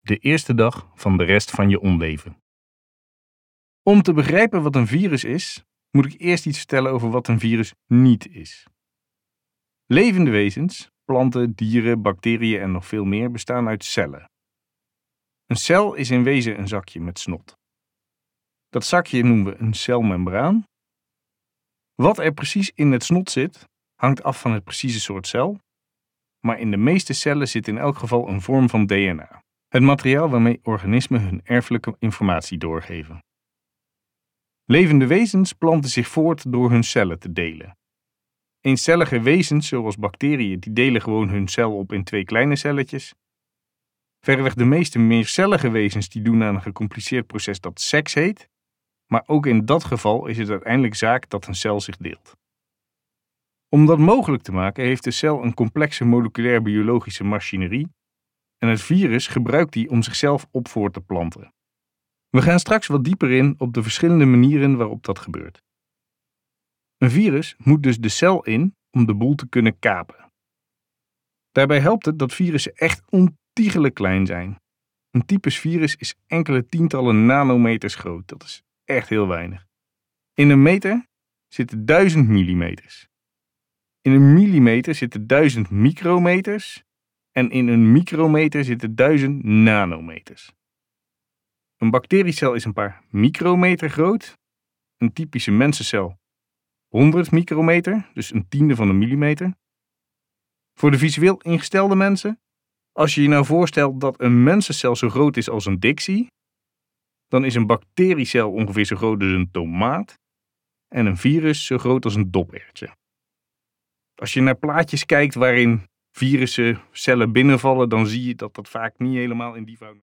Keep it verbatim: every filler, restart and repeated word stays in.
De eerste dag van de rest van je onleven. Om te begrijpen wat een virus is, moet ik eerst iets vertellen over wat een virus niet is. Levende wezens, planten, dieren, bacteriën en nog veel meer bestaan uit cellen. Een cel is in wezen een zakje met snot. Dat zakje noemen we een celmembraan. Wat er precies in het snot zit, hangt af van het precieze soort cel, maar in de meeste cellen zit in elk geval een vorm van D N A. Het materiaal waarmee organismen hun erfelijke informatie doorgeven. Levende wezens planten zich voort door hun cellen te delen. Eencellige wezens, zoals bacteriën, die delen gewoon hun cel op in twee kleine celletjes. Verreweg de meeste meercellige wezens die doen aan een gecompliceerd proces dat seks heet, maar ook in dat geval is het uiteindelijk zaak dat een cel zich deelt. Om dat mogelijk te maken heeft de cel een complexe moleculair-biologische machinerie en het virus gebruikt die om zichzelf op voor te planten. We gaan straks wat dieper in op de verschillende manieren waarop dat gebeurt. Een virus moet dus de cel in om de boel te kunnen kapen. Daarbij helpt het dat virussen echt ontiegelijk klein zijn. Een typisch virus is enkele tientallen nanometers groot, dat is echt heel weinig. In een meter zitten duizend millimeters. In een millimeter zitten duizend micrometers. En in een micrometer zitten duizend nanometers. Een bacteriecel is een paar micrometer groot. Een typische mensencel honderd micrometer, dus een tiende van een millimeter. Voor de visueel ingestelde mensen, als je je nou voorstelt dat een mensencel zo groot is als een Dixie, dan is een bacteriecel ongeveer zo groot als een tomaat en een virus zo groot als een doperwtje. Als je naar plaatjes kijkt waarin virussen cellen binnenvallen, dan zie je dat dat vaak niet helemaal in die vouw